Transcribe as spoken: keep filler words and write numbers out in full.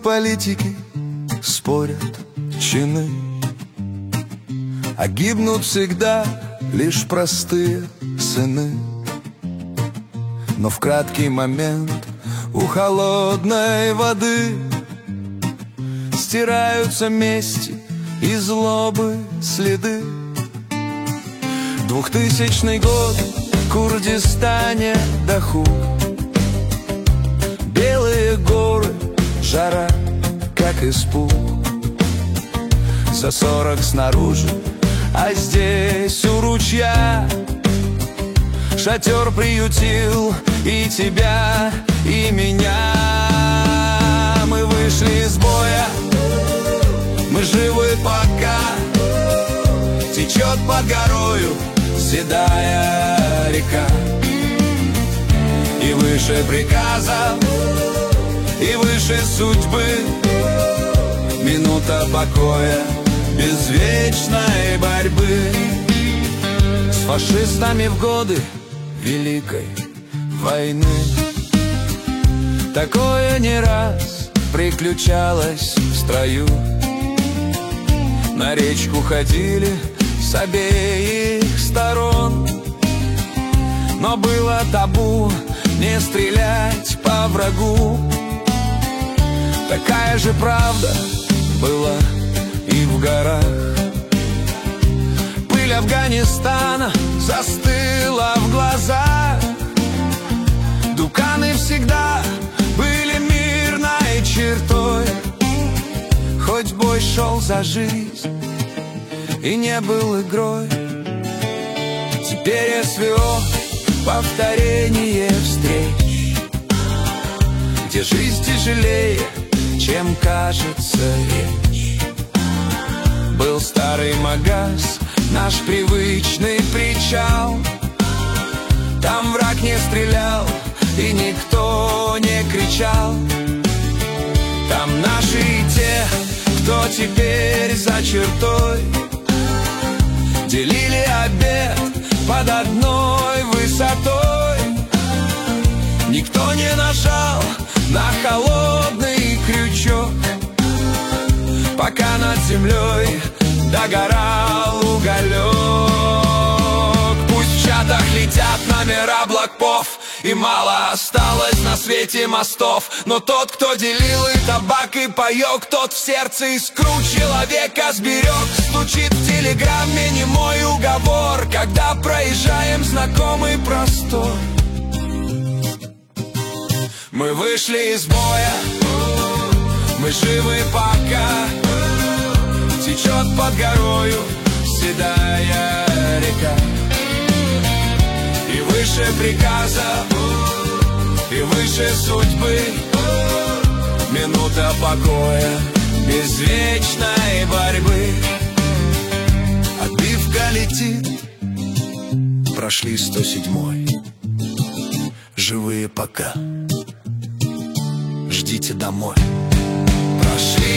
политики, спорят чины, а гибнут всегда лишь простые сыны. Но в краткий момент у холодной воды стираются мести и злобы следы. Двухтысячный год в Курдистане Даху, белые горы, жара, как испуг. За сорок снаружи, а здесь у ручья шатер приютил и тебя, и меня. Мы вышли из боя, мы живы пока. Течет под горою седая река, и выше приказов, и выше судьбы минута покоя без вечной борьбы. С фашистами в годы Великой войны такое не раз приключалось в строю. На речку ходили с обеих сторон, но было табу не стрелять по врагу. Такая же правда была и в горах. Пыль Афганистана застыла в глазах. Дуканы всегда были мирной чертой, хоть бой шел за жизнь и не был игрой. Теперь СВО — повторение встреч, где жизнь тяжелее, чем кажется речь. Был старый магаз, наш привычный причал. Там враг не стрелял и никто не кричал. Там наши и те, кто теперь за чертой, делили обед под одной высотой. Никто не нажал на холодный крючок, пока над землей догорал уголек. Пусть в чатах летят номера блокпов, и мало осталось на свете мостов, но тот, кто делил и табак, и паёк, тот в сердце искру человека сберег. Стучит в телеграмме немой уговор, когда проезжаем знакомый простор. Мы вышли из боя, мы живы пока. Течет под горою седая река, и выше приказа, и выше судьбы минута покоя без вечной борьбы. Отбивка летит, прошли сто седьмой. Живые пока, ждите домой. Прошли